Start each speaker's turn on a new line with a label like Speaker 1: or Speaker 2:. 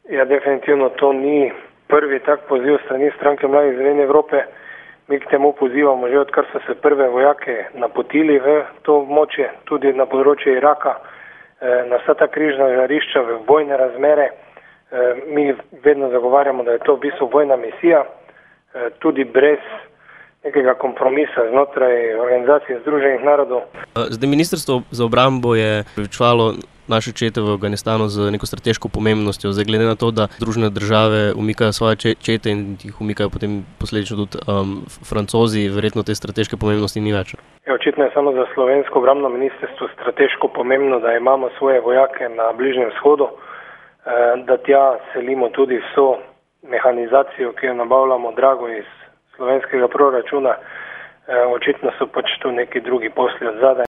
Speaker 1: Ja, definitivno to ni prvi tak poziv strani Stranke mladih Zelene Evrope. Mi k temu pozivamo že odkar so se prve vojake napotili v to območje, tudi na področje Iraka, na vsa ta križna žarišča v vojne razmere. Mi vedno zagovarjamo, da je to v bistvu vojna misija, tudi brez nekega kompromisa znotraj Organizacije združenih narodov.
Speaker 2: Zdaj, Ministrstvo za obrambo je preučevalo naše čete v Afganistanu z neko strateško pomembnostjo. Zdaj, glede na to, da Združene države umikajo svoje čete in jih umikajo potem posledično tudi Francozi, verjetno te strateške pomembnosti ni več.
Speaker 1: Očitno je samo za slovensko obrambno ministrstvo strateško pomembno, da imamo svoje vojake na Bližnjem vzhodu, da tja selimo tudi vso mehanizacijo, ki jo nabavljamo drago iz slovenskega proračuna. Očitno so pač tu neki drugi posli od zadaj.